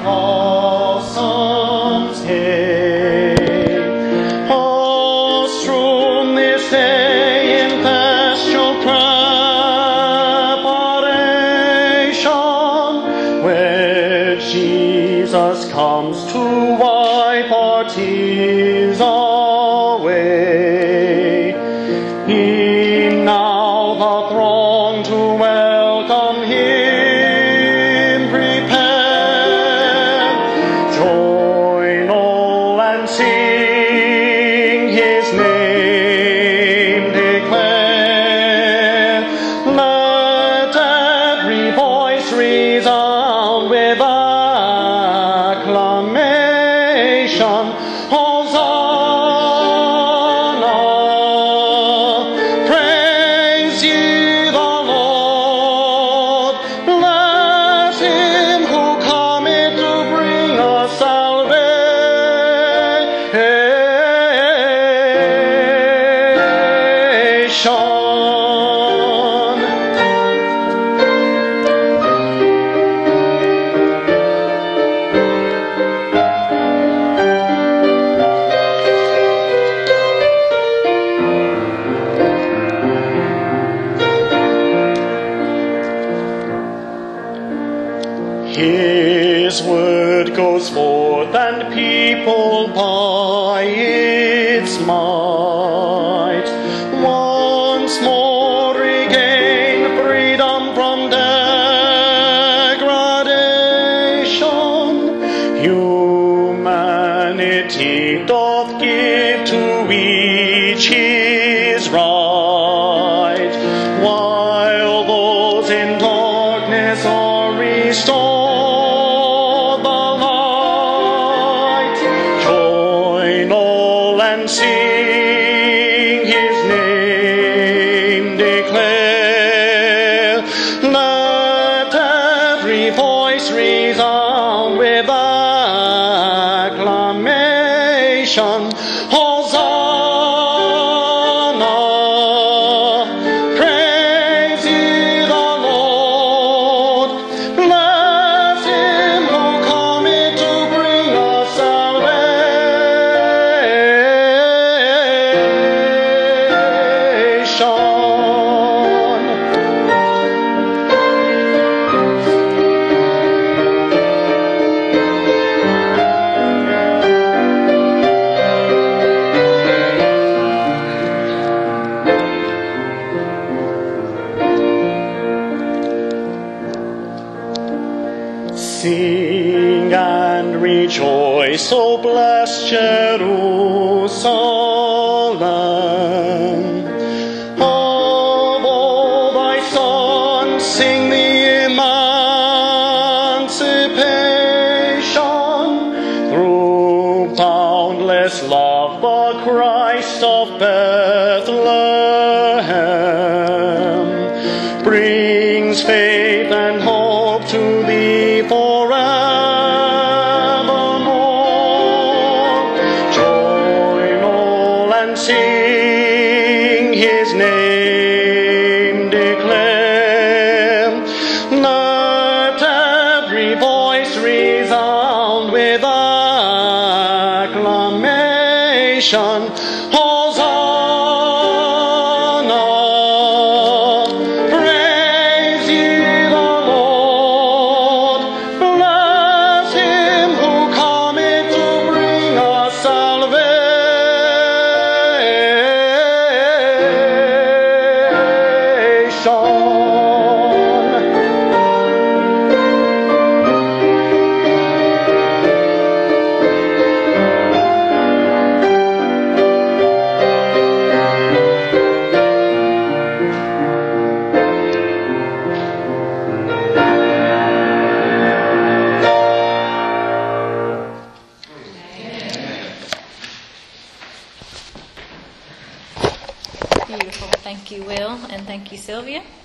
blossoms gay. All strewn this day in festal preparation, where Jesus comes to wipe our tears away. E'en now the throng to welcome him prepare. Join all and sing his name declare. Let every voice resound with acclamation. Hosanna, praise ye the Lord. Bless him who cometh to bring us salvation. His word goes forth and people by its might once more regain freedom from degradation. Humanity doth give to each his right, while those in darkness are restored. And sing his name declare. Let every voice resound with acclamation. Hosanna, praise ye the Lord. Bless him who cometh to bring us salvation. Sing and rejoice, O blessed Jerusalem. Of all thy sons sing the emancipation. Through boundless love the Christ of Bethlehem brings faith and hope to thee forevermore. Join all and sing his name declare. Let every voice resound with acclamation. Hosanna, praise ye the Lord. Bless him who cometh to bring us salvation. Beautiful. Thank you, Will, and thank you, Sylvia.